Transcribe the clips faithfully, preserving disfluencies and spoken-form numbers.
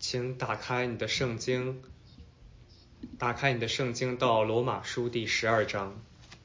请打开你的圣经，打开你的圣经到罗马书第十二章。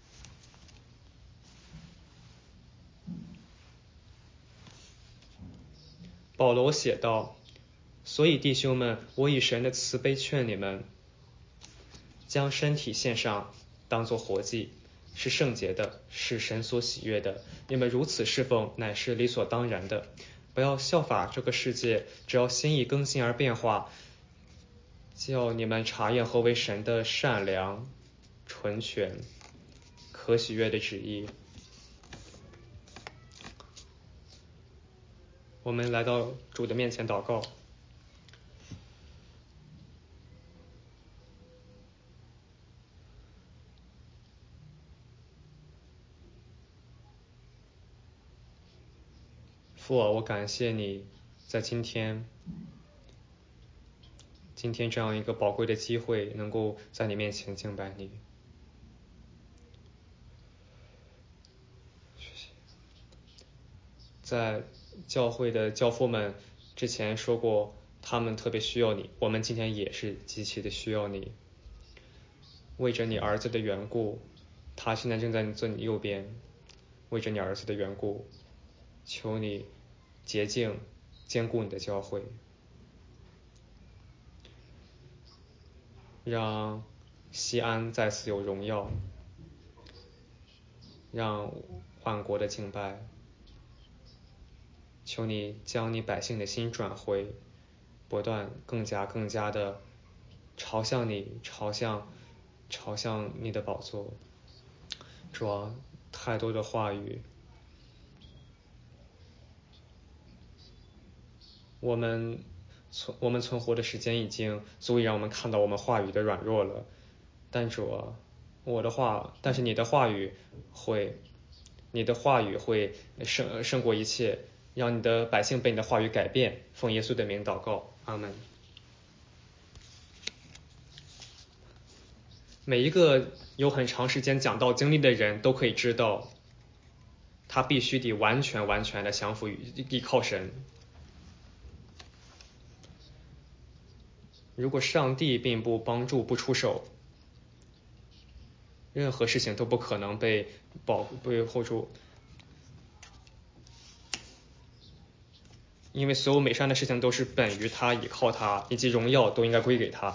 保罗写道：所以弟兄们，我以神的慈悲劝你们，将身体献上，当作活祭，是圣洁的，是神所喜悦的。你们如此侍奉，乃是理所当然的。不要效法这个世界，只要心意更新而变化，叫你们查验何为神的善良、纯全、可喜悦的旨意。我们来到主的面前祷告。父啊，我感谢你在今天今天这样一个宝贵的机会，能够在你面前敬拜你。在教会的教父们之前说过，他们特别需要你，我们今天也是极其的需要你。为着你儿子的缘故，他现在正在坐你右边，为着你儿子的缘故，求你洁净坚固你的教会，让西安再次有荣耀，让万国的敬拜。求你将你百姓的心转回，不断更加更加的朝向你，朝向朝向你的宝座。主啊，太多的话语，我们存我们存活的时间已经足以让我们看到我们话语的软弱了。但主啊，我的话，但是你的话语会，你的话语会胜胜过一切，让你的百姓被你的话语改变。奉耶稣的名祷告，阿们。每一个有很长时间讲道经历的人都可以知道，他必须得完全完全的降服于依靠神。如果上帝并不帮助不出手，任何事情都不可能被保被 hold 住，因为所有美善的事情都是本于他，倚靠他，以及荣耀都应该归给他。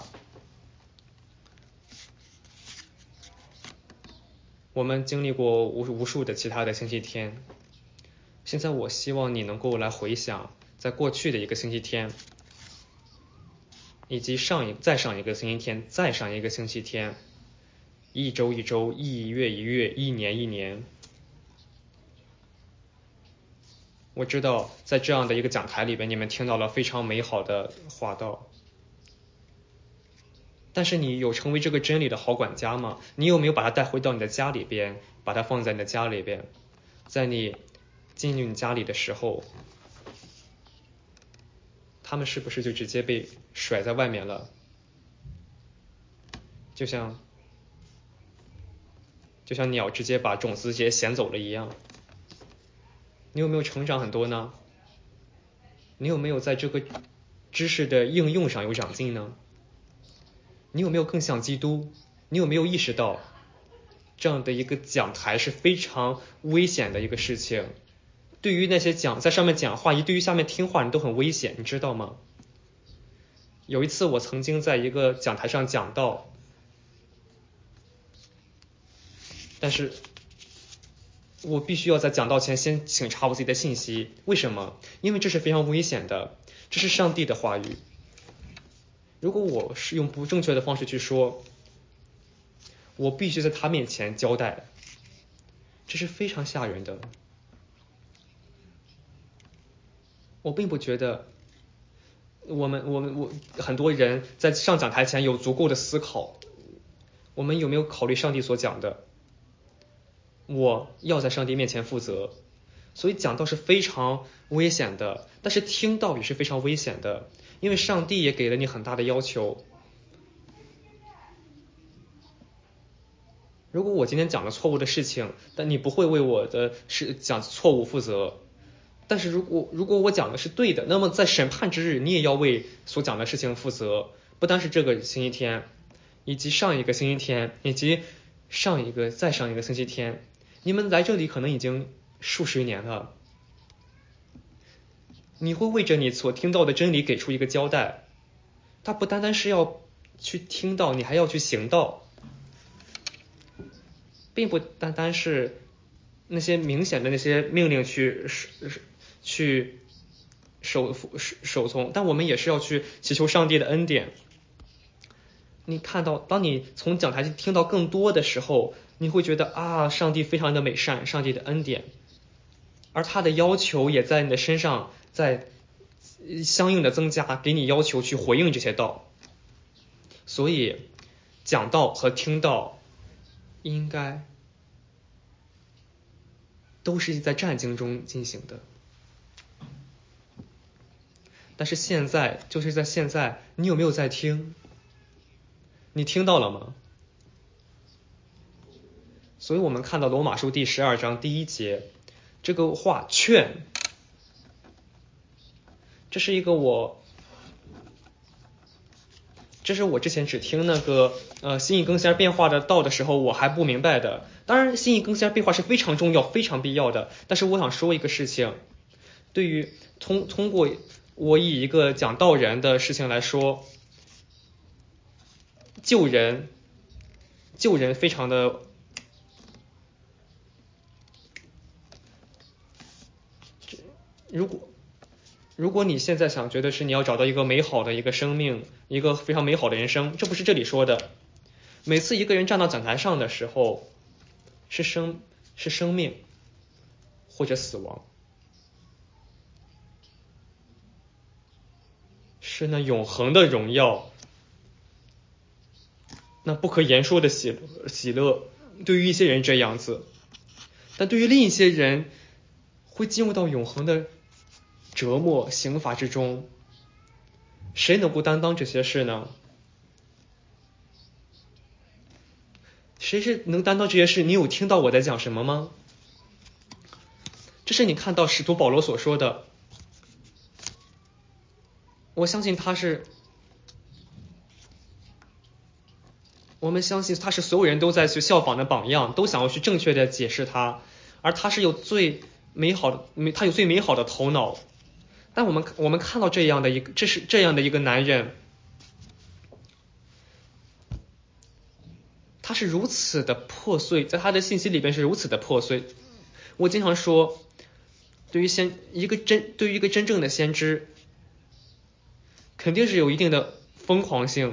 我们经历过无无数的其他的星期天，现在我希望你能够来回想，在过去的一个星期天，以及上一再上一个星期天，再上一个星期天，一周一周，一月一月，一年一年。我知道在这样的一个讲台里边，你们听到了非常美好的话道，但是你有成为这个真理的好管家吗？你有没有把它带回到你的家里边，把它放在你的家里边？在你进入你家里的时候，他们是不是就直接被甩在外面了？就像就像鸟直接把种子直接衔走了一样。你有没有成长很多呢？你有没有在这个知识的应用上有长进呢？你有没有更像基督？你有没有意识到这样的一个讲台是非常危险的一个事情？对于那些讲在上面讲话，以及对于下面听话人都很危险，你知道吗？有一次我曾经在一个讲台上讲到，但是我必须要在讲道前先请查我自己的信息。为什么？因为这是非常危险的，这是上帝的话语。如果我是用不正确的方式去说，我必须在他面前交代，这是非常吓人的。我并不觉得我们我们我很多人在上讲台前有足够的思考。我们有没有考虑上帝所讲的？我要在上帝面前负责，所以讲道是非常危险的，但是听道也是非常危险的，因为上帝也给了你很大的要求。如果我今天讲了错误的事情，但你不会为我的是讲错误负责， 但是如果如果我讲的是对的，那么在审判之日，你也要为所讲的事情负责，不单是这个星期天，以及上一个星期天，以及上一个再上一个星期天，你们来这里可能已经数十年了，你会为着你所听到的真理给出一个交代，它不单单是要去听到，你还要去行道，并不单单是那些明显的那些命令去去守守从，但我们也是要去祈求上帝的恩典。你看到，当你从讲台听到更多的时候，你会觉得啊，上帝非常的美善，上帝的恩典，而他的要求也在你的身上在相应的增加，给你要求去回应这些道。所以讲道和听道应该都是在战经中进行的。但是现在，就是在现在，你有没有在听？你听到了吗？所以我们看到罗马书第十二章第一节，这个话劝，这是一个我，这是我之前只听那个呃新义更新变化的道的时候我还不明白的。当然新义更新变化是非常重要非常必要的，但是我想说一个事情，对于通通过我以一个讲道人的事情来说，救人救人非常的如果如果你现在想觉得是你要找到一个美好的一个生命，一个非常美好的人生，这不是这里说的。每次一个人站到讲台上的时候，是生是生命或者死亡，是那永恒的荣耀，那不可言说的喜喜乐。对于一些人这样子，但对于另一些人会进入到永恒的折磨刑罚之中。谁能够担当这些事呢？谁是能担当这些事？你有听到我在讲什么吗？这是你看到使徒保罗所说的，我相信他是我们相信他是所有人都在去效仿的榜样，都想要去正确的解释他，而他是有最美好的他有最美好的头脑。但我们我们看到这样的一个这是这样的一个男人，他是如此的破碎，在他的信息里边是如此的破碎。我经常说，对于先一个真对于一个真正的先知，肯定是有一定的疯狂性。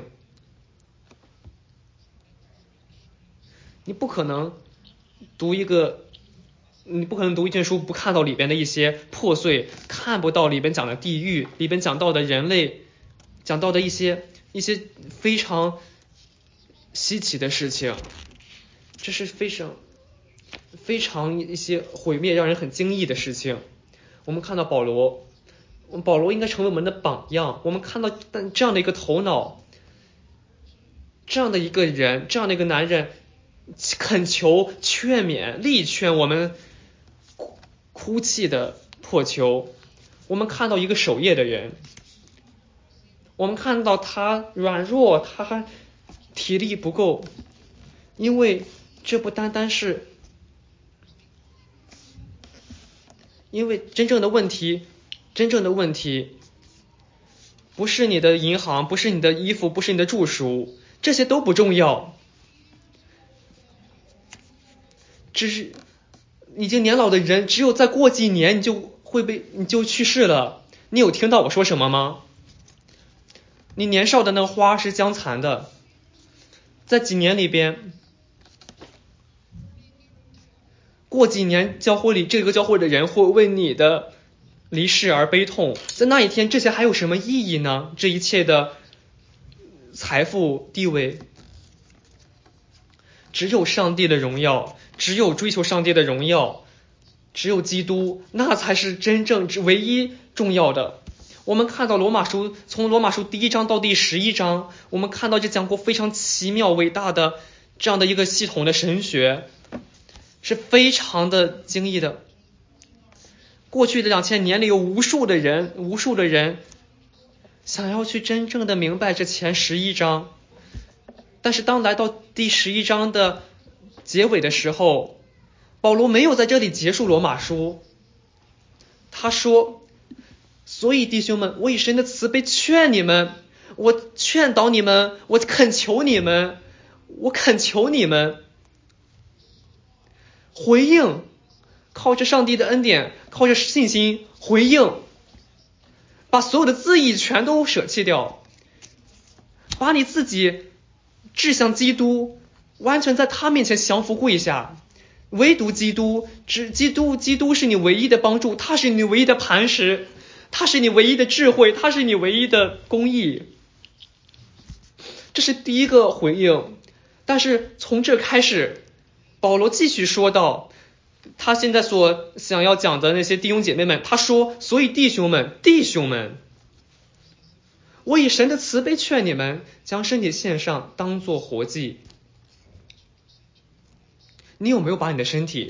你不可能读一个你不可能读一卷书不看到里边的一些破碎，看不到里边讲的地狱，里边讲到的人类，讲到的一些一些非常稀奇的事情，这是非常非常一些毁灭让人很惊异的事情。我们看到保罗，保罗应该成为我们的榜样。我们看到这样的一个头脑，这样的一个人，这样的一个男人，恳求劝勉力劝我们哭泣的破求。我们看到一个守夜的人，我们看到他软弱，他体力不够，因为这不单单是因为真正的问题真正的问题不是你的银行，不是你的衣服，不是你的住宿，这些都不重要，只是已经年老的人，只有再过几年你就会被你就去世了。你有听到我说什么吗？你年少的那花是将残的，在几年里边，过几年教会里这个教会的人会为你的离世而悲痛，在那一天这些还有什么意义呢？这一切的财富地位，只有上帝的荣耀，只有追求上帝的荣耀，只有基督，那才是真正唯一重要的。我们看到罗马书，从罗马书第一章到第十一章，我们看到这讲过非常奇妙伟大的这样的一个系统的神学，是非常的惊异的。 过去的两千年里有无数的人，无数的人想要去真正的明白这前十一章，但是当来到第十一章的结尾的时候，保罗没有在这里结束罗马书，他说，所以弟兄们，我以神的慈悲劝你们，我劝导你们，我恳求你们，我恳求你们回应，靠着上帝的恩典，靠着信心回应，把所有的自义全都舍弃掉，把你自己志向基督，完全在他面前降服跪下，唯独基督，只基督，基督是你唯一的帮助，他是你唯一的磐石，他是你唯一的智慧，他是你唯一的公义。这是第一个回应。但是从这开始，保罗继续说到他现在所想要讲的那些弟兄姐妹们，他说，所以弟兄们，弟兄们，我以神的慈悲劝你们，将身体献上，当作活祭。你有没有把你的身体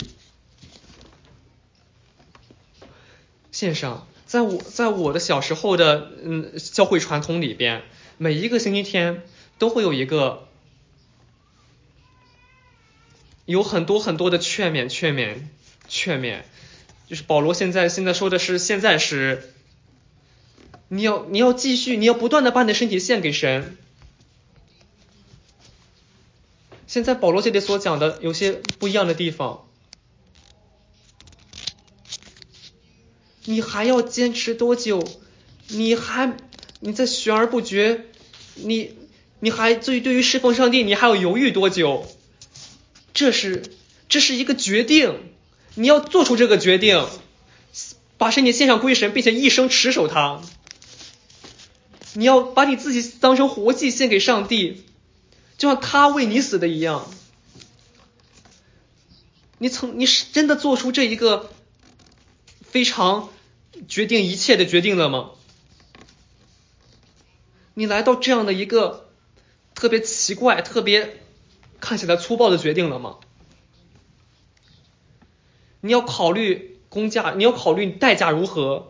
献上？在我在我的小时候的嗯教会传统里边，每一个星期天都会有一个有很多很多的劝勉劝勉劝勉，就是保罗现在现在说的是现在是你要你要继续，你要不断的把你的身体献给神。现在保罗这里所讲的有些不一样的地方，你还要坚持多久？你还你在悬而不决，你你还对对于侍奉上帝你还要犹豫多久？这是这是一个决定，你要做出这个决定，把身体献上归神，并且一生持守它。你要把你自己当成活祭献给上帝，就像他为你死的一样。你曾你是真的做出这一个非常决定一切的决定了吗？你来到这样的一个特别奇怪、特别看起来粗暴的决定了吗？你要考虑工价，你要考虑代价如何。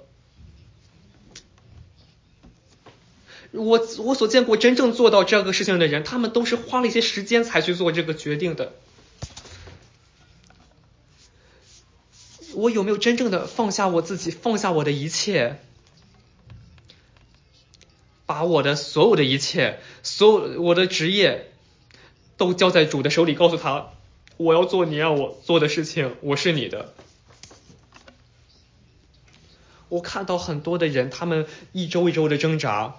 我我所见过真正做到这个事情的人，他们都是花了一些时间才去做这个决定的。我有没有真正的放下我自己，放下我的一切，把我的所有的一切，所有我的职业都交在主的手里，告诉他，我要做你让我做的事情，我是你的。我看到很多的人，他们一周一周的挣扎，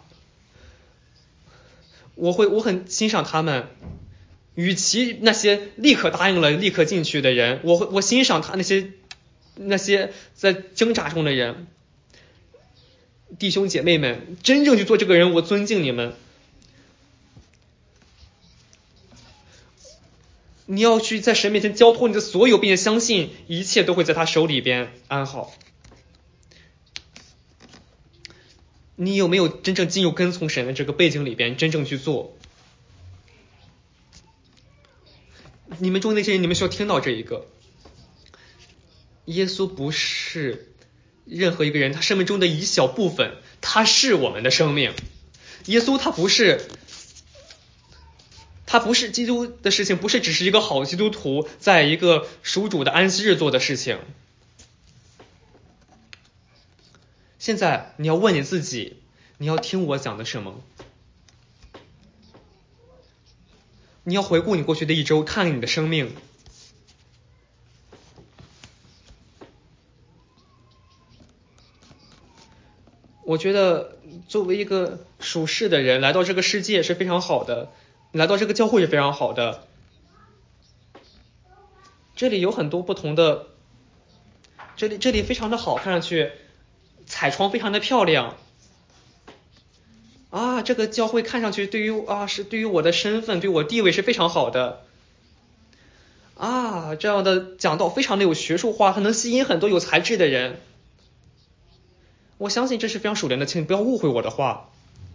我会我很欣赏他们。与其那些立刻答应了立刻进去的人，我我欣赏他那些那些在挣扎中的人。弟兄姐妹们，真正去做这个人，我尊敬你们。你要去在神面前交托你的所有，并且相信一切都会在他手里边安好。你有没有真正进入跟从神的这个背景里边，真正去做？你们中那些人，你们需要听到这一个：耶稣不是任何一个人他生命中的一小部分，他是我们的生命。耶稣他不是他不是基督的事情，不是只是一个好基督徒在一个属主的安息日做的事情。现在你要问你自己，你要听我讲的什么？你要回顾你过去的一周，看看你的生命。我觉得作为一个属世的人，来到这个世界是非常好的，来到这个教会是非常好的。这里有很多不同的，这里这里非常的好，看上去彩窗非常的漂亮。啊，这个教会看上去对于啊是对于我的身份，对我地位是非常好的。啊，这样的讲道非常的有学术化，它能吸引很多有才智的人。我相信这是非常属灵的，请不要误会我的话。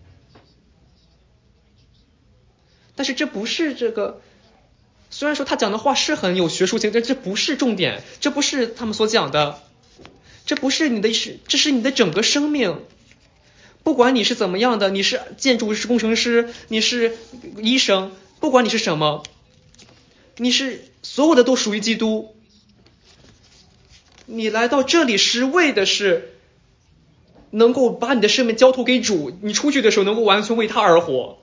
但是这不是这个，虽然说他讲的话是很有学术性，但这不是重点，这不是他们所讲的。 这不是你的，这是你的整个生命。不管你是怎么样的，你是建筑师、工程师，你是医生，不管你是什么，你是所有的都属于基督。你来到这里是为的是能够把你的生命交托给主，你出去的时候能够完全为他而活。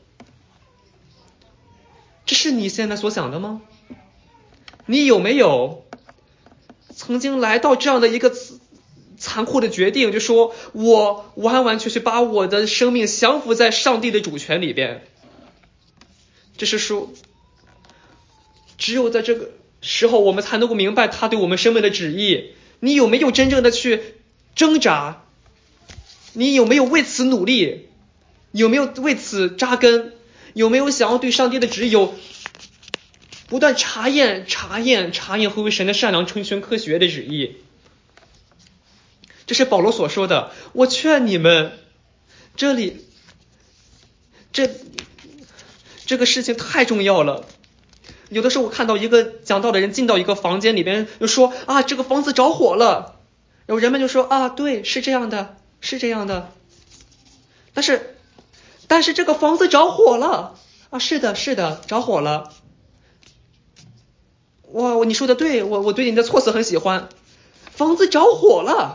这是你现在所想的吗？你有没有曾经来到这样的一个残酷的决定，就说我完完全全把我的生命降服在上帝的主权里边？这是说只有在这个时候我们才能够明白他对我们生命的旨意。你有没有真正的去挣扎？你有没有为此努力？有没有为此扎根？有没有想要对上帝的旨意有不断查验查验查验何为神的善良纯全科学的旨意？这是保罗所说的。我劝你们，这里这这个事情太重要了。有的时候我看到一个讲道的人进到一个房间里边，就说啊，这个房子着火了，然后人们就说啊，对，是这样的，是这样的。但是但是这个房子着火了啊，是的，是的，着火了。哇，你说的对，我我对你的措辞很喜欢。房子着火了，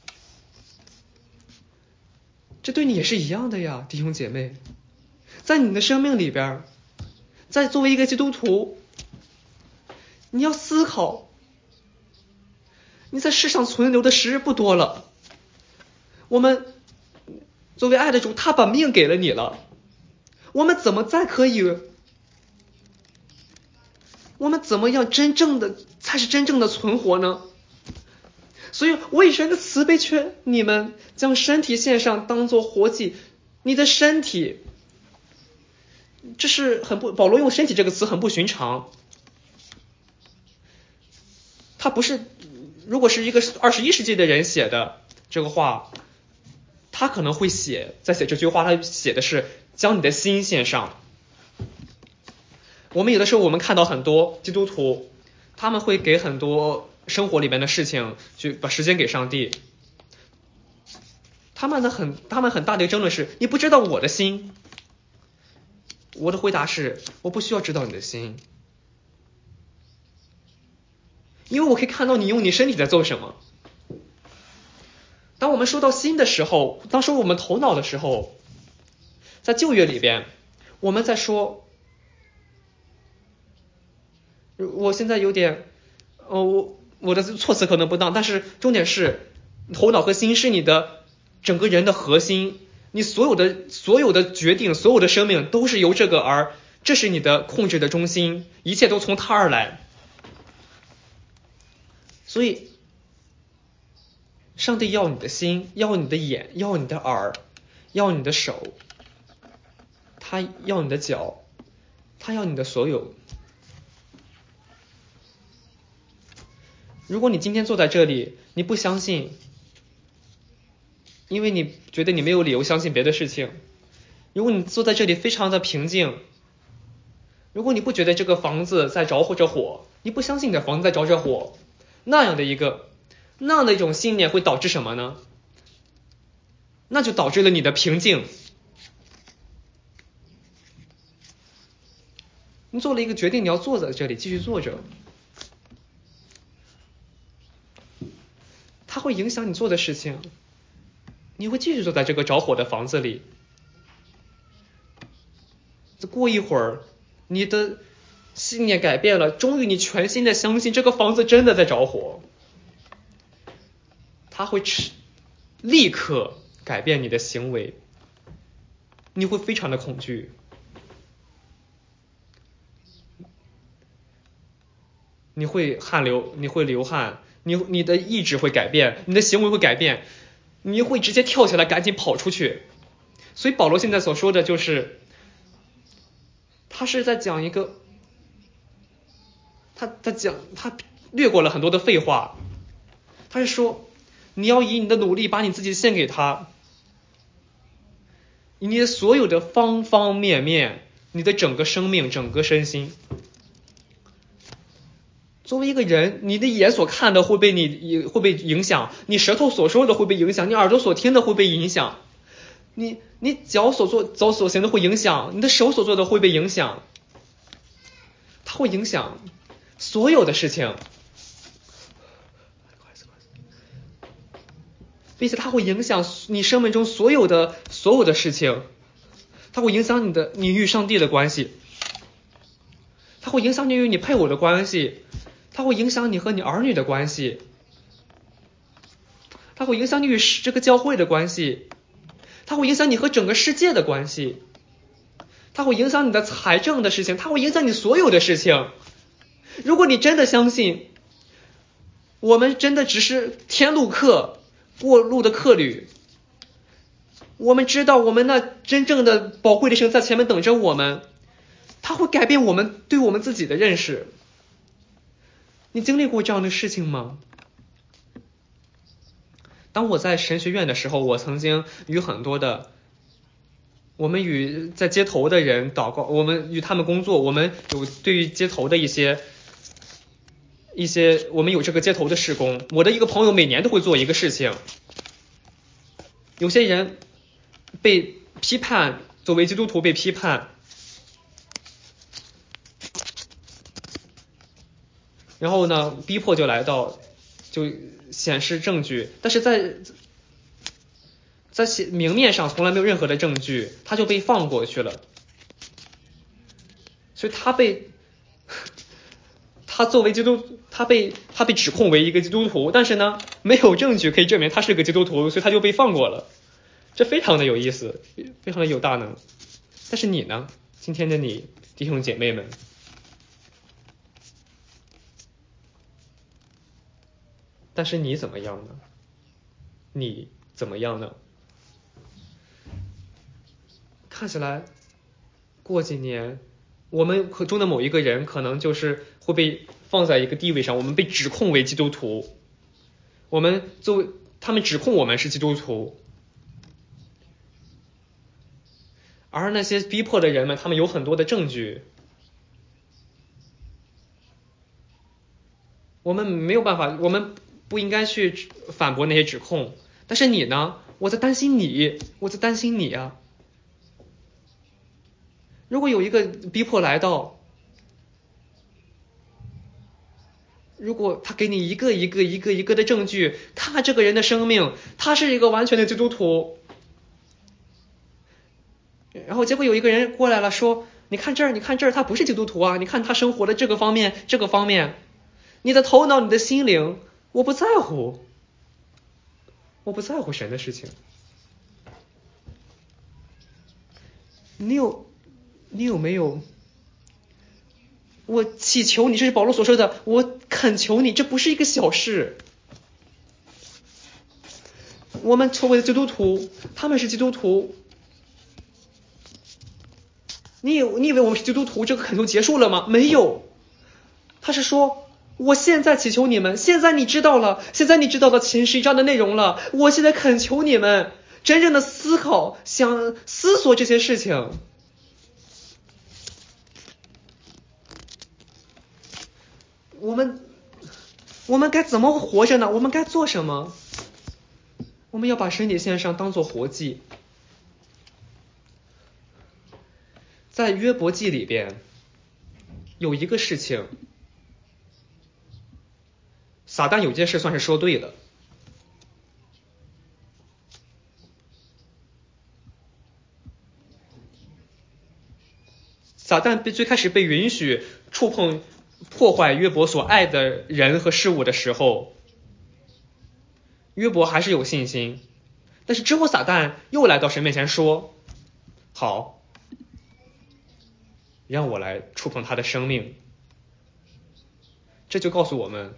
这对你也是一样的呀，弟兄姐妹。在你的生命里边，在作为一个基督徒，你要思考，你在世上存留的时日不多了。我们作为爱的主，他把命给了你了，我们怎么再可以，我们怎么样真正的才是真正的存活呢？所以我以神的慈悲劝你们将身体献上，当作活祭。你的身体，这是很不，保罗用身体这个词很不寻常。他不是，如果是一个二十一世纪的人写的这个话，他可能会写，在写这句话，他写的是将你的心献上。我们有的时候我们看到很多基督徒，他们会给很多生活里面的事情去把时间给上帝。他们的很他们很大的一个争论是，你不知道我的心。我的回答是，我不需要知道你的心，因为我可以看到你用你身体在做什么。当我们说到心的时候，当说我们头脑的时候，在旧约里边我们在说，我现在有点呃我我的措辞可能不当，但是重点是头脑和心是你的整个人的核心，你所有的所有的决定，所有的生命都是由这个而，这是你的控制的中心，一切都从它而来。所以上帝要你的心，要你的眼，要你的耳，要你的手，他要你的脚，他要你的所有。如果你今天坐在这里，你不相信，因为你觉得你没有理由相信别的事情。如果你坐在这里非常的平静，如果你不觉得这个房子在着或者火，你不相信你的房子在着着火，那样的一个那样的一种信念会导致什么呢？那就导致了你的平静。你做了一个决定，你要坐在这里继续坐着，它会影响你做的事情。你会继续坐在这个着火的房子里，过一会儿你的信念改变了，终于你全心的相信这个房子真的在着火，它会立刻改变你的行为，你会非常的恐惧，你会汗流，你会流汗，你你的意志会改变，你的行为会改变，你会直接跳起来赶紧跑出去。所以保罗现在所说的就是，他是在讲一个，他他讲他略过了很多的废话，他是说你要以你的努力把你自己献给他，你的所有的方方面面，你的整个生命，整个身心， 作为一个人，你的眼所看的会被你会被影响，你舌头所说的会被影响，你耳朵所听的会被影响，你你脚所做脚所行的会影响，你的手所做的会被影响，它会影响所有的事情，并且它会影响你生命中所有的所有的事情，它会影响你的你与上帝的关系，它会影响你与你配偶的关系，它会影响你和你儿女的关系，它会影响你与这个教会的关系，它会影响你和整个世界的关系，它会影响你的财政的事情，它会影响你所有的事情。如果你真的相信我们真的只是天路客，过路的客旅，我们知道我们那真正的宝贵的生在前面等着我们，它会改变我们对我们自己的认识。你经历过这样的事情吗？当我在神学院的时候，我曾经与很多的我们与在街头的人祷告，我们与他们工作，我们有对于街头的一些一些我们有这个街头的事工。我的一个朋友每年都会做一个事情，有些人被批判，作为基督徒被批判，然后呢逼迫就来到，就显示证据，但是在在明面上从来没有任何的证据，他就被放过去了。所以他被他作为基督他被他被指控为一个基督徒，但是呢没有证据可以证明他是个基督徒，所以他就被放过了。这非常的有意思，非常的有大能。但是你呢，今天的你弟兄姐妹们，但是你怎么样呢？你怎么样呢？看起来过几年我们中的某一个人可能就是会被放在一个地位上，我们被指控为基督徒，我们作为他们指控我们是基督徒，而那些逼迫的人们，他们有很多的证据，我们没有办法，我们不应该去反驳那些指控。但是你呢？我在担心你，我在担心你啊。如果有一个逼迫来到，如果他给你一个一个一个一个的证据，他这个人的生命，他是一个完全的基督徒，然后结果有一个人过来了，说你看这儿，你看这儿，他不是基督徒啊，你看他生活的这个方面这个方面，你的头脑，你的心灵，我不在乎，我不在乎神的事情。你有你有没有，我祈求你，这是保罗所说的，我恳求你，这不是一个小事。我们所谓的基督徒，他们是基督徒，你以你以为我们是基督徒，这个恳求结束了吗？没有，他是说我现在祈求你们，现在你知道了，现在你知道了前十一章的内容了，我现在恳求你们真正的思考，想思索这些事情。我们我们该怎么活着呢？我们该做什么？我们要把身体献上，当作活祭。在约伯记里边有一个事情，撒旦有件事算是说对了。撒旦被最开始被允许触碰破坏约伯所爱的人和事物的时候，约伯还是有信心，但是之后撒旦又来到神面前说，好，让我来触碰他的生命。这就告诉我们，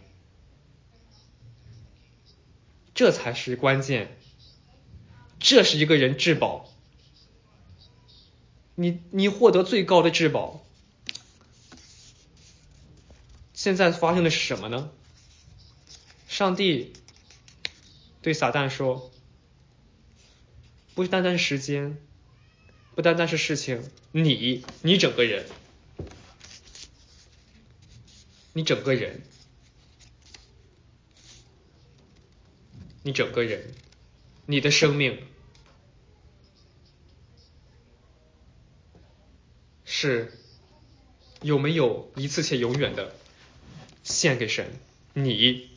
这才是关键，这是一个人至宝，你你获得最高的至宝。现在发生的是什么呢？上帝对撒旦说，不单单是时间，不单单是事情，你你整个人，你整个人你整个人，你的生命是有没有一次且永远的献给神？你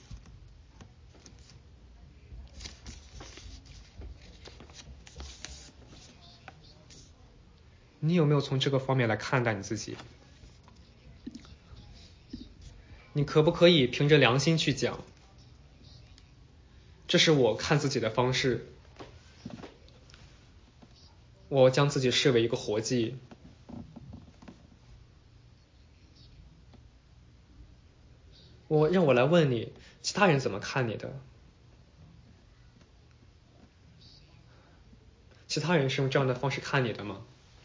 你有没有从这个方面来看待你自己？你可不可以凭着良心去讲，这是我看自己的方式，我将自己视为一个活祭。我让我来问你，其他人怎么看你的？其他人是用这样的方式看你的吗？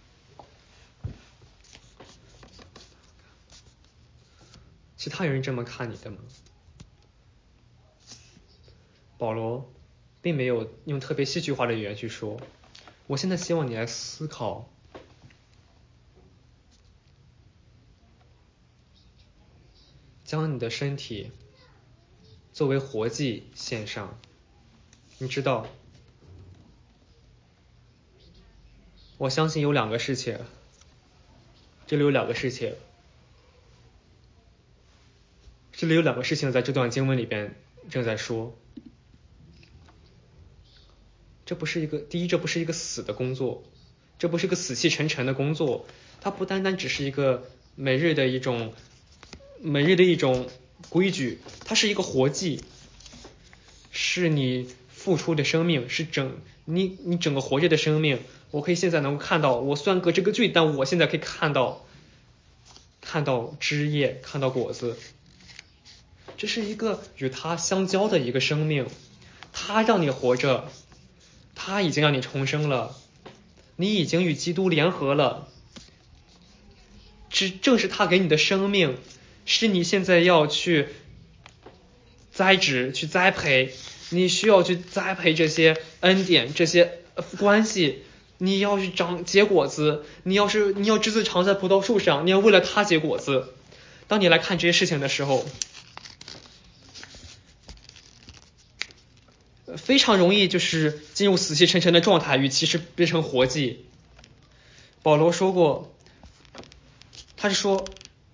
其他人这么看你的吗？保罗并没有用特别戏剧化的语言去说，我现在希望你来思考，将你的身体作为活祭献上。你知道，我相信有两个事情，这里有两个事情，这里有两个事情在这段经文里边正在说。这不是一个，第一，这不是一个死的工作，这不是一个死气沉沉的工作，它不单单只是一个每日的一种每日的一种规矩，它是一个活祭，是你付出的生命，是整你你整个活着的生命。我可以现在能够看到，我虽然隔着个距，但我现在可以看到看到枝叶，看到果子。这是一个与它相交的一个生命，它让你活着，它已经让你重生了，你已经与基督联合了。这正是他给你的生命，是你现在要去栽植、去栽培，你需要去栽培这些恩典、这些关系，你要去长结果子，你要是你要枝子长在葡萄树上，你要为了它结果子。当你来看这些事情的时候，非常容易就是进入死气沉沉的状态，与其是变成活祭。保罗说过，他是说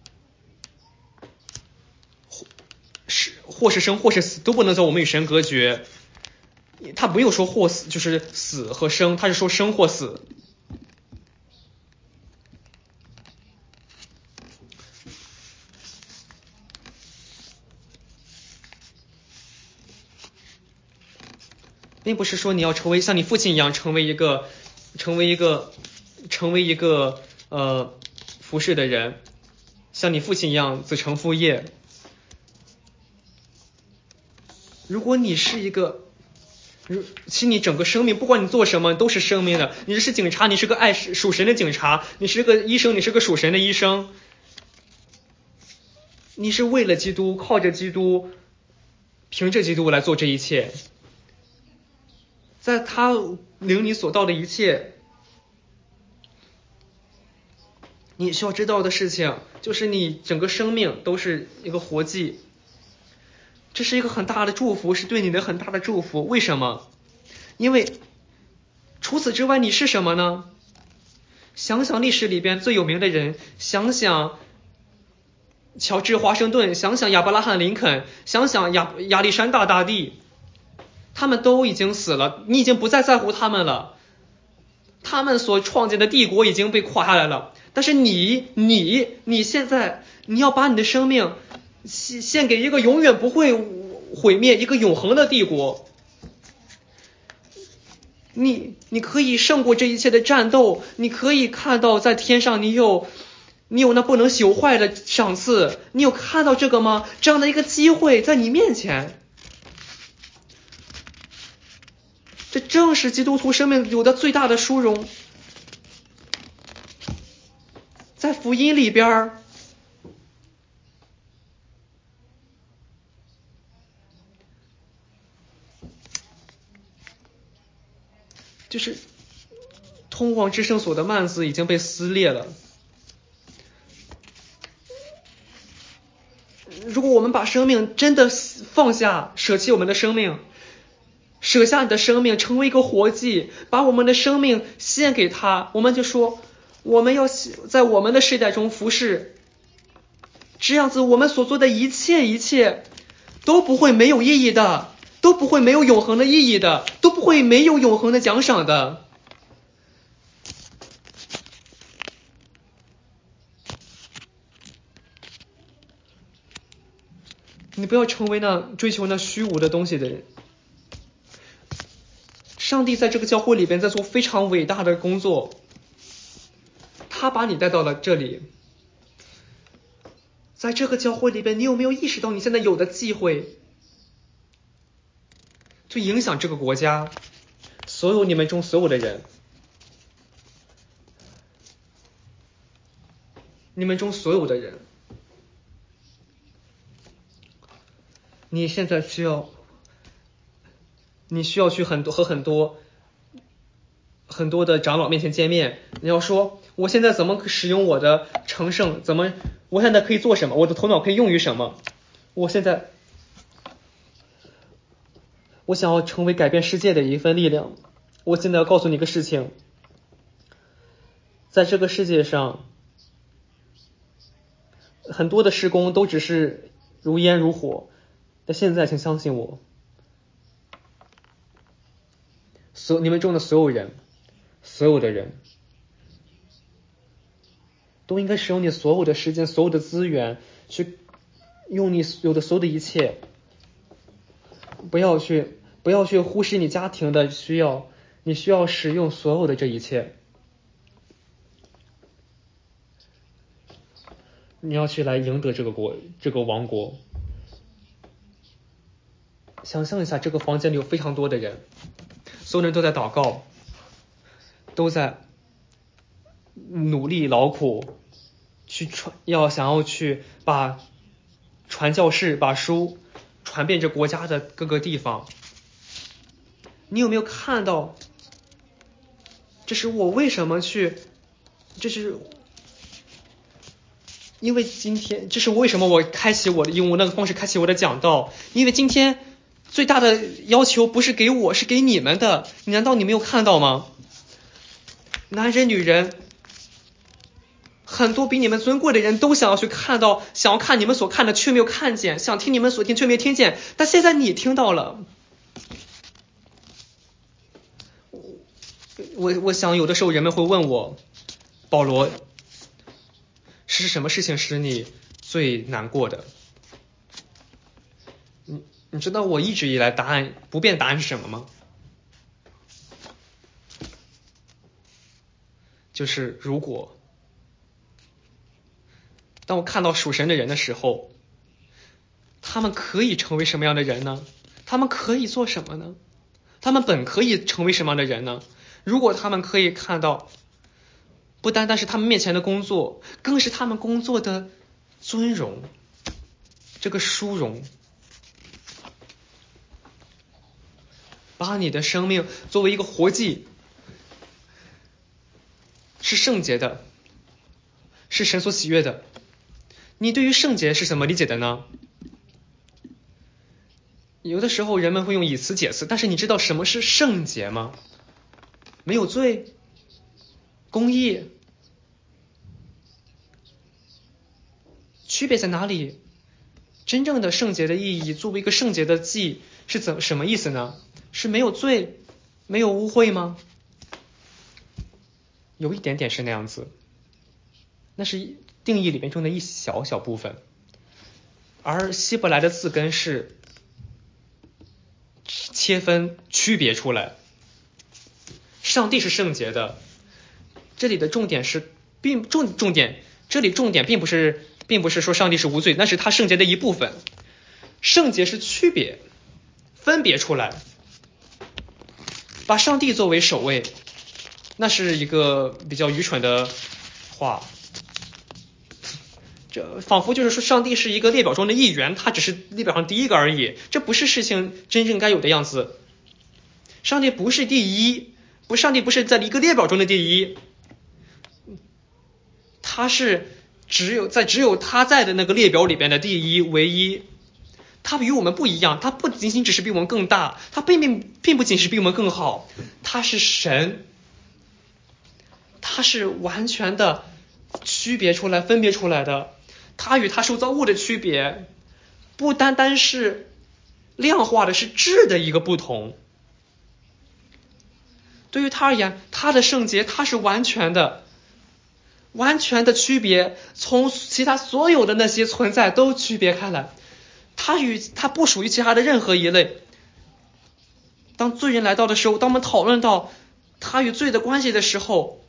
是或是生或是死都不能在我们与神隔绝。他没有说或死就是死和生，他是说生或死。并不是说你要成为像你父亲一样成为一个成为一个成为一个呃服侍的人，像你父亲一样子承父业。如果你是一个，其实你整个生命，不管你做什么都是生命的。你是警察，你是个爱属神的警察；你是个医生，你是个属神的医生。你是为了基督，靠着基督，凭着基督来做这一切。在他领你所到的一切，你需要知道的事情就是你整个生命都是一个活祭。这是一个很大的祝福，是对你的很大的祝福。为什么？因为除此之外你是什么呢？想想历史里边最有名的人，想想乔治华盛顿，想想亚伯拉罕林肯，想想亚亚历山大大帝，他们都已经死了，你已经不再在乎他们了，他们所创建的帝国已经被垮下来了。但是你你你现在你要把你的生命献献给一个永远不会毁灭、一个永恒的帝国。你你可以胜过这一切的战斗，你可以看到在天上你有你有那不能朽坏的赏赐，你有看到这个吗？这样的一个机会在你面前，这正是基督徒生命有的最大的殊荣。在福音里边，就是通往至圣所的幔子已经被撕裂了。如果我们把生命真的放下，舍弃我们的生命， 舍下你的生命，成为一个活祭，把我们的生命献给他。我们就说我们要在我们的世代中服侍，这样子我们所做的一切一切都不会没有意义的，都不会没有永恒的意义的，都不会没有永恒的奖赏的。你不要成为那追求那虚无的东西的人。上帝在这个教会里边在做非常伟大的工作，他把你带到了这里。在这个教会里边，你有没有意识到你现在有的机会去影响这个国家，所有你们中所有的人，你们中所有的人，你现在需要你需要去很多和很多很多的长老面前见面，你要说我现在怎么使用我的成圣，怎么我现在可以做什么，我的头脑可以用于什么，我现在我想要成为改变世界的一份力量。我现在要告诉你一个事情，在这个世界上很多的事工都只是如烟如火，但现在请相信我，所你们中的所有人，所有的人都应该使用你所有的时间，所有的资源，去用你有的所有的一切，不要去不要去忽视你家庭的需要，你需要使用所有的这一切，你要去来赢得这个国这个王国。想象一下，这个房间里有非常多的人，所有人都在祷告，都在努力劳苦去传，要想要去把传教士把书传遍这国家的各个地方。你有没有看到，这是我为什么去，这是因为今天，这是为什么我开启我的用我那个方式开启我的讲道，因为今天最大的要求不是给我，是给你们的。你难道你没有看到吗？男人女人，很多比你们尊贵的人都想要去看到，想要看你们所看的却没有看见，想听你们所听却没有听见，但现在你听到了。我我想有的时候人们会问我，保罗，是什么事情使你最难过的？你你知道我一直以来答案不变答案是什么吗？就是如果当我看到属神的人的时候，他们可以成为什么样的人呢？他们可以做什么呢？他们本可以成为什么样的人呢？如果他们可以看到，不单单是他们面前的工作，更是他们工作的尊荣，这个殊荣，把你的生命作为一个活祭，是圣洁的，是神所喜悦的。你对于圣洁是怎么理解的呢？有的时候人们会用以词解词，但是你知道什么是圣洁吗？没有罪，公义，区别在哪里？真正的圣洁的意义，作为一个圣洁的祭是怎什么意思呢？是没有罪，没有污秽吗？有一点点是那样子，那是定义里面中的一小小部分。而希伯来的字根是切分区别出来，上帝是圣洁的，这里的重点是并重重点，这里重点并不是并不是说上帝是无罪，那是他圣洁的一部分。圣洁是区别分别出来，把上帝作为首位，那是一个比较愚蠢的话。这仿佛就是说上帝是一个列表中的一员，他只是列表上第一个而已，这不是事情真正该有的样子。上帝不是第一，不，上帝不是在一个列表中的第一，他是只有在只有他在的那个列表里边的第一唯一， 他与我们不一样，他不仅仅只是比我们更大，他并并并不仅是比我们更好，他是神，他是完全的区别出来、分别出来的。他与他受造物的区别，不单单是量化的，是质的一个不同。对于他而言，他的圣洁，他是完全的。完全的区别，从其他所有的那些存在都区别开来，它与它不属于其他的任何一类。当罪人来到的时候，当我们讨论到他与罪的关系的时候，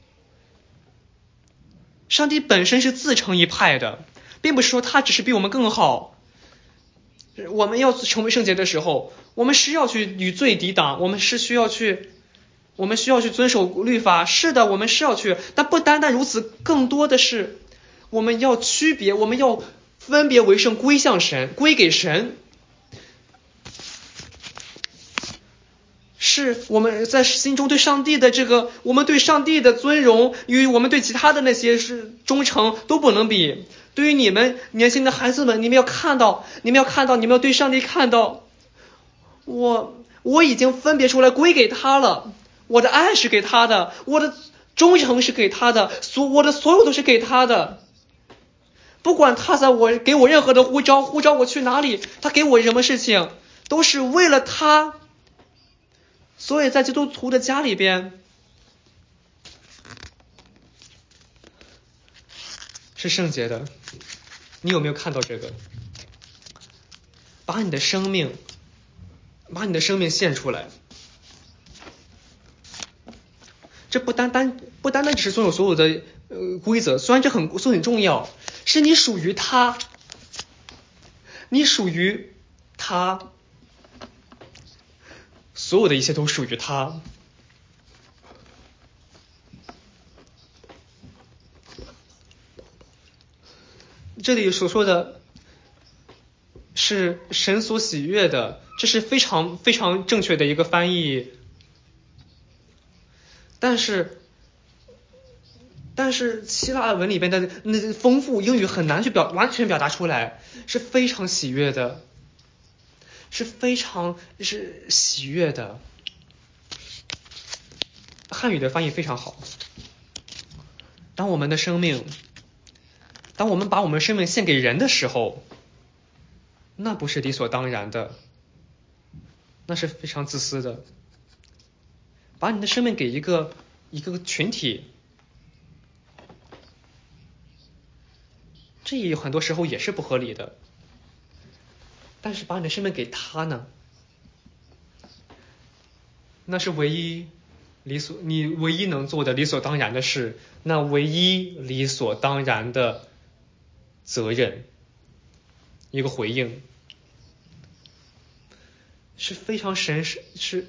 上帝本身是自成一派的，并不是说他只是比我们更好。我们要成为圣洁的时候，我们是要去与罪抵挡，我们是需要去我们需要去遵守律法，是的，我们是要去，但不单单如此，更多的是我们要区别，我们要分别为圣，归向神，归给神。是我们在心中对上帝的这个，我们对上帝的尊荣与我们对其他的那些是忠诚都不能比。对于你们年轻的孩子们，你们要看到，你们要看到，你们要对上帝看到，我我已经分别出来归给他了。我的爱是给他的，我的忠诚是给他的，所我的所有都是给他的。不管他在我给我任何的呼召，呼召我去哪里，他给我什么事情，都是为了他。所以在基督徒的家里边，是圣洁的。你有没有看到这个？把你的生命，把你的生命献出来。这不单单不单单只是遵守所有的呃规则，虽然这很很重要，是你属于他，你属于他，所有的一切都属于他。这里所说的是神所喜悦的，这是非常非常正确的一个翻译。但是，但是希腊文里边的那丰富英语很难去表完全表达出来，是非常喜悦的，是非常是喜悦的。汉语的翻译非常好。当我们的生命，当我们把我们生命献给人的时候，那不是理所当然的，那是非常自私的。把你的生命给一个一个群体，这也很多时候也是不合理的。但是把你的生命给他呢，那是唯一理所你唯一能做的理所当然的事，那唯一理所当然的责任，一个回应，是非常神是是。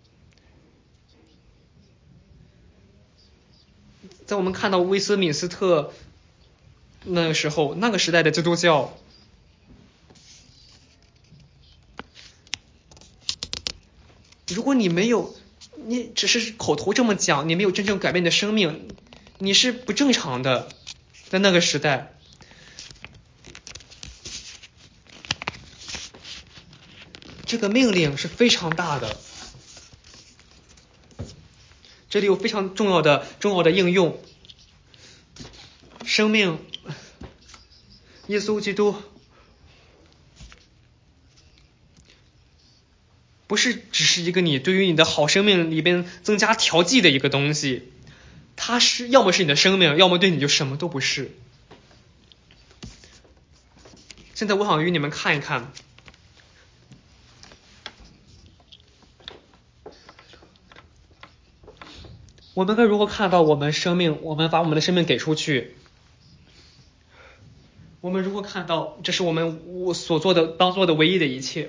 在我们看到威斯敏斯特那个时候，那个时代的基督教，如果你没有，你只是口头这么讲，你没有真正改变你的生命，你是不正常的。在那个时代，这个命令是非常大的。这里有非常重要的重要的应用。生命，耶稣基督不是只是一个你对于你的好生命里边增加调剂的一个东西，它是要么是你的生命，要么对你就什么都不是。现在我想与你们看一看，我们该如何看到我们生命，我们把我们的生命给出去，我们如何看到这是我们我所做的当做的唯一的一切。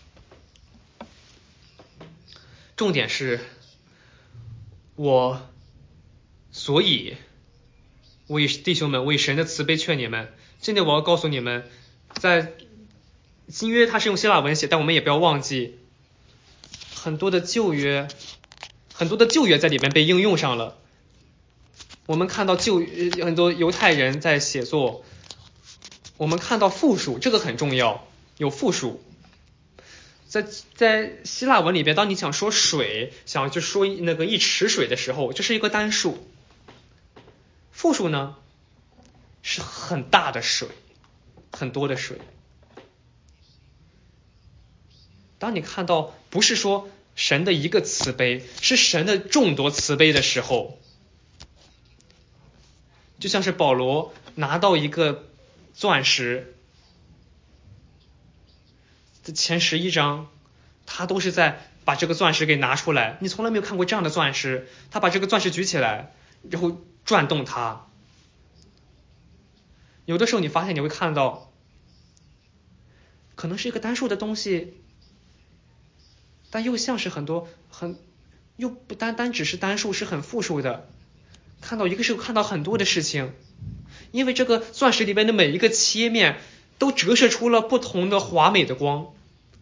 重点是我所以我以弟兄们，我以神的慈悲劝你们。现在我要告诉你们，在新约它是用希腊文写，但我们也不要忘记很多的旧约很多的旧约在里面被应用上了。我们看到旧很多犹太人在写作，我们看到复数，这个很重要。 有复数。在在希腊文里边，当你想说水，想就说那个一池水的时候，这是一个单数。复数呢，是很大的水，很多的水。当你看到不是说神的一个慈悲，是神的众多慈悲的时候，就像是保罗拿到一个钻石，前十一章他都是在把这个钻石给拿出来，你从来没有看过这样的钻石，他把这个钻石举起来，然后转动它。有的时候你发现你会看到可能是一个单数的东西，但又像是很多很又不单单只是单数，是很复数的。看到一个时候看到很多的事情，因为这个钻石里边的每一个切面都折射出了不同的华美的光，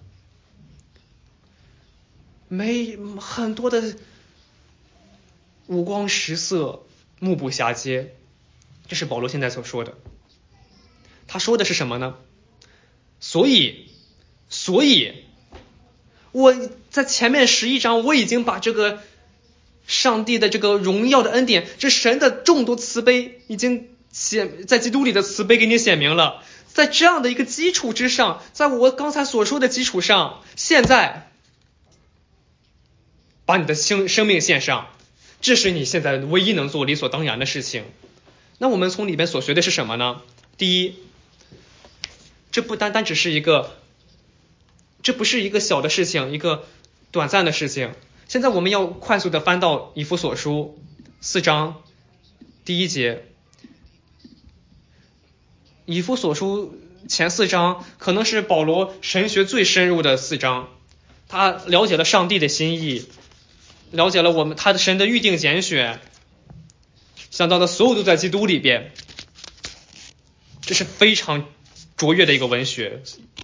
没很多的五光十色，目不暇接。这是保罗现在所说的。他说的是什么呢？所以所以我在前面十一章我已经把这个上帝的这个荣耀的恩典，这神的众多慈悲已经显在基督里的慈悲给你显明了。在这样的一个基础之上，在我刚才所说的基础上，现在把你的生生命献上，这是你现在唯一能做理所当然的事情。那我们从里面所学的是什么呢？第一，这不单单只是一个这不是一个小的事情，一个短暂的事情。现在我们要快速的翻到以弗所书四章第一节。以弗所书前四章可能是保罗神学最深入的四章，他了解了上帝的心意，了解了我们他的神的预定拣选，想到的所有都在基督里边。这是非常卓越的一个文学，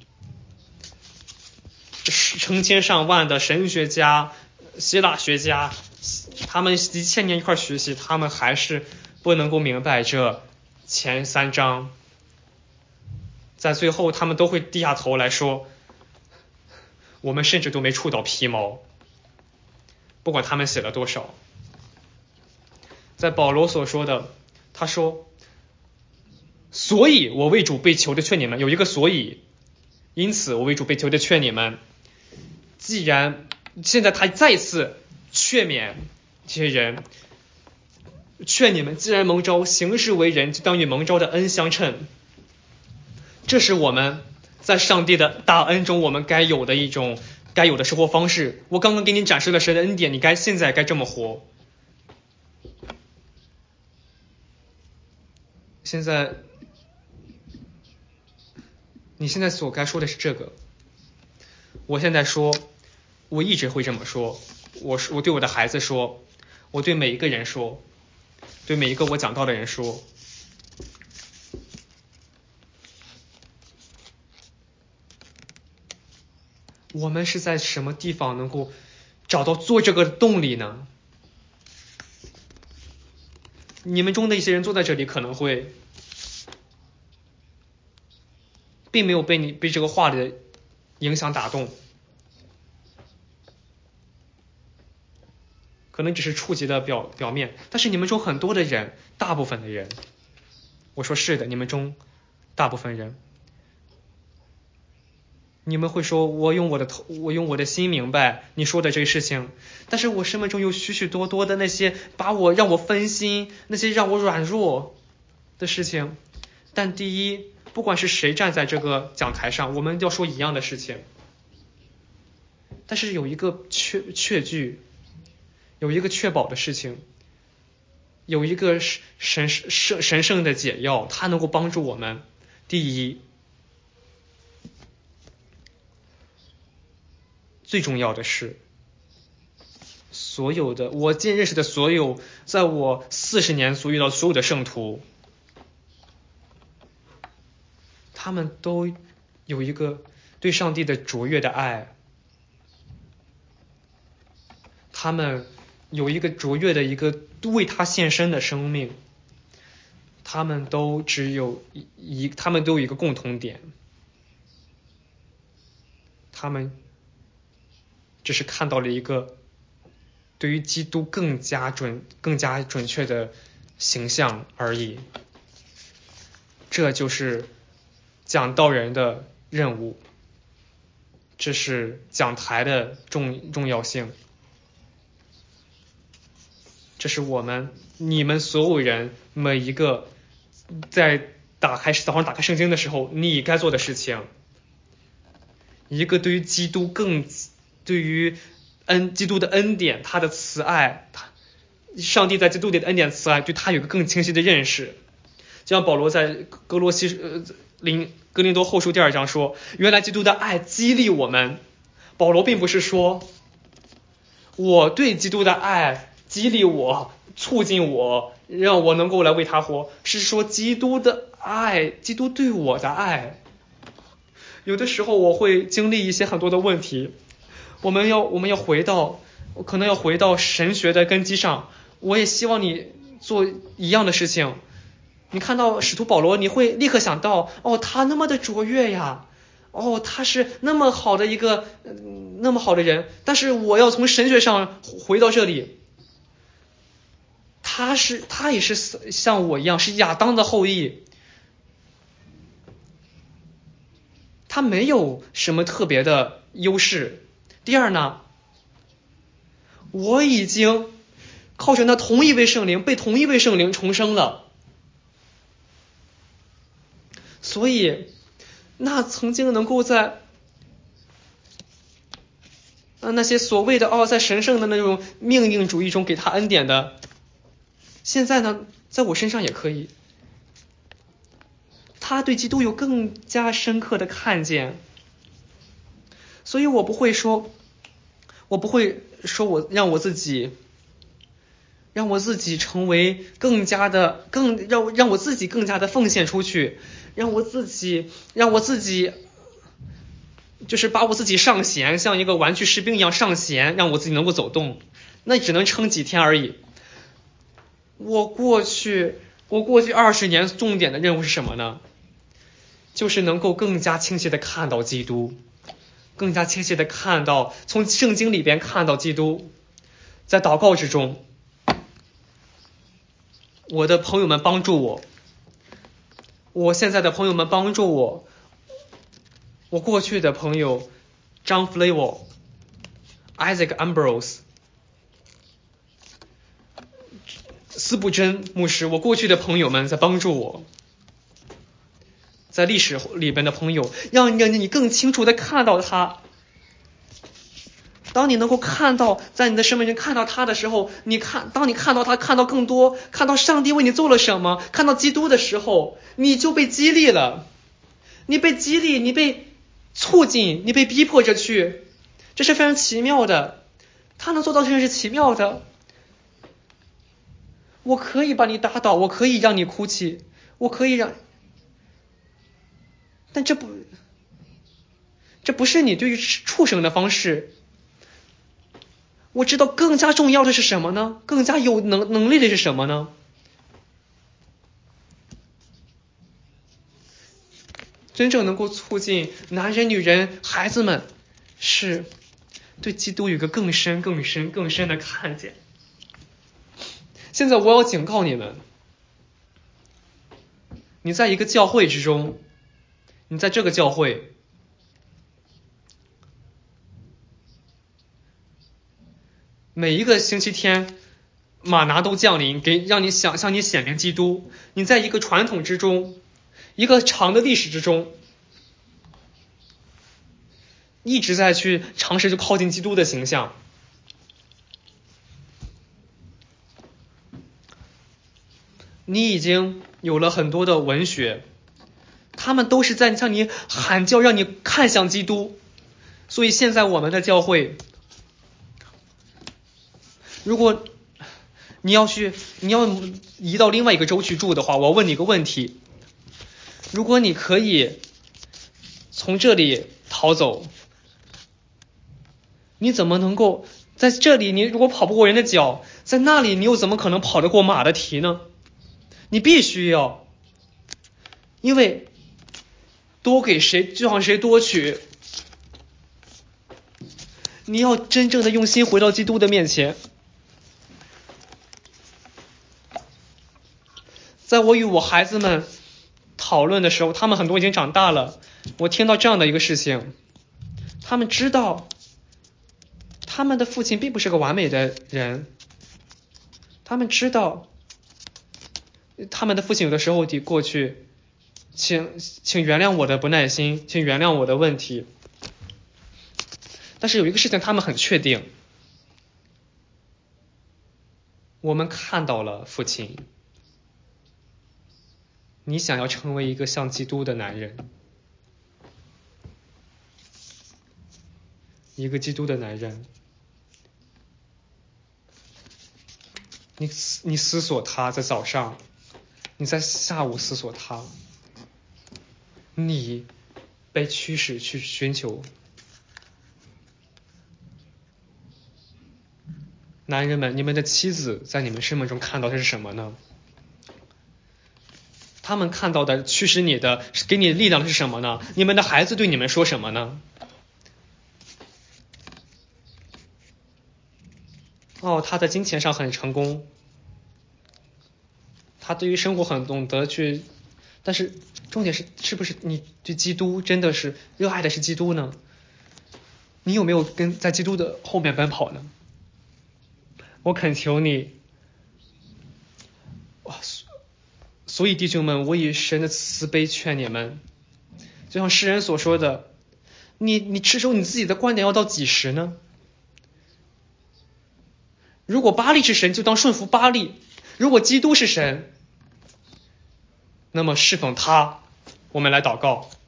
成千上万的神学家、希腊学家，他们几千年一块学习，他们还是不能够明白这前三章。在最后他们都会低下头来说，我们甚至都没触到皮毛，不管他们写了多少。在保罗所说的，他说，所以我为主被求的劝你们，有一个所以，因此我为主被求的劝你们，既然现在他再次劝勉这些人，劝你们既然蒙召行事为人，就当与蒙召的恩相称。这是我们在上帝的大恩中我们该有的一种该有的生活方式。我刚刚给你展示了神的恩典，你该现在该这么活。现在你现在所该说的是这个。我现在说，我一直会这么说，我我对我的孩子说，我对每一个人说，对每一个我讲到的人说，我们是在什么地方能够找到做这个动力呢？你们中的一些人坐在这里可能会并没有被你被这个话的影响打动，可能只是触及的表表面，但是你们中很多的人，大部分的人，我说是的，你们中大部分人，你们会说，我用我的头，我用我的心明白你说的这个事情，但是我生命中有许许多多的那些把我让我分心，那些让我软弱的事情。但第一，不管是谁站在这个讲台上，我们要说一样的事情，但是有一个确确据，有一个确保的事情，有一个神神神圣的解药，它能够帮助我们。第一，最重要的是，所有的我今认识的所有，在我四十年所遇到所有的圣徒，他们都有一个对上帝的卓越的爱，他们有一个卓越的一个为他献身的生命，他们都只有一，他们都有一个共同点， 他们只是看到了一个对于基督更加准、更加准确的形象而已。这就是讲道人的任务，这是讲台的重重要性，这是我们你们所有人每一个在打开早上打开圣经的时候你该做的事情。一个对于基督更对于恩基督的恩典，他的慈爱，他上帝在基督里的恩典慈爱，对他有个更清晰的认识。就像保罗在哥罗西呃林哥林多后书第二章说，原来基督的爱激励我们。保罗并不是说我对基督的爱激励我、促进我，让我能够来为他活，是说基督的爱，基督对我的爱。有的时候我会经历一些很多的问题，我们要我们要回到可能要回到神学的根基上。我也希望你做一样的事情。你看到使徒保罗，你会立刻想到，哦，他那么的卓越呀，哦，他是那么好的一个、嗯、那么好的人。但是我要从神学上回到这里，他是他也是像我一样是亚当的后裔，他没有什么特别的优势。第二呢，我已经靠着那同一位圣灵被同一位圣灵重生了。所以那曾经能够在那些所谓的哦在神圣的那种命令主义中给他恩典的，现在呢在我身上也可以。他对基督有更加深刻的看见。所以我不会说我不会说我让我自己让我自己成为更加的更让让我自己更加的奉献出去，让我自己让我自己就是把我自己上弦，像一个玩具士兵一样上弦，让我自己能够走动。那只能撑几天而已。我过去我过去二十年重点的任务是什么呢？就是能够更加清晰的看到基督，更加清晰的看到从圣经里边看到基督。在祷告之中，我的朋友们帮助我，我现在的朋友们帮助我，我过去的朋友 John Flavel、Isaac Ambrose、斯布真牧师，我过去的朋友们在帮助我。在历史里边的朋友，让你更清楚的看到他。当你能够看到，在你的生命中看到他的时候，你看，当你看到他，看到更多，看到上帝为你做了什么，看到基督的时候，你就被激励了。你被激励，你被促进，你被逼迫着去，这是非常奇妙的。他能做到这件事奇妙的。我可以把你打倒，我可以让你哭泣，我可以让。但这不，这不是你对于畜生的方式。我知道更加重要的是什么呢？更加有能能力的是什么呢？真正能够促进男人、女人、孩子们，是对基督有个更深、更深、更深的看见。现在我要警告你们，你在一个教会之中，你在这个教会，每一个星期天马拿都降临，给让你想向你显明基督。你在一个传统之中，一个长的历史之中，一直在去尝试去靠近基督的形象。你已经有了很多的文学，他们都是在向你喊叫，让你看向基督。所以现在我们的教会，如果你要去你要移到另外一个州去住的话，我要问你一个问题：如果你可以从这里逃走，你怎么能够在这里？你如果跑不过人的脚，在那里你又怎么可能跑得过马的蹄呢？你必须要，因为多给谁就让谁多取。 你要真正的用心回到基督的面前。在我与我孩子们讨论的时候，他们很多已经长大了，我听到这样的一个事情，他们知道他们的父亲并不是个完美的人，他们知道他们的父亲有的时候得过去，请请原谅我的不耐心，请原谅我的问题。但是有一个事情他们很确定，我们看到了父亲，你想要成为一个像基督的男人，一个基督的男人，你你思索他，在早上，你在下午思索他，你被驱使去寻求。男人们，你们的妻子在你们生命中看到的是什么呢？他们看到的驱使你的，给你力量的是什么呢？你们的孩子对你们说什么呢？哦，他在金钱上很成功，他对于生活很懂得去，但是重点是，是不是你对基督真的是热爱的是基督呢？你有没有跟在基督的后面奔跑呢？我恳求你，哇！所以弟兄们，我以神的慈悲劝你们，就像诗人所说的，你你持守你自己的观点要到几时呢？如果巴力是神，就当顺服巴力；如果基督是神，那么侍奉他。我们来祷告。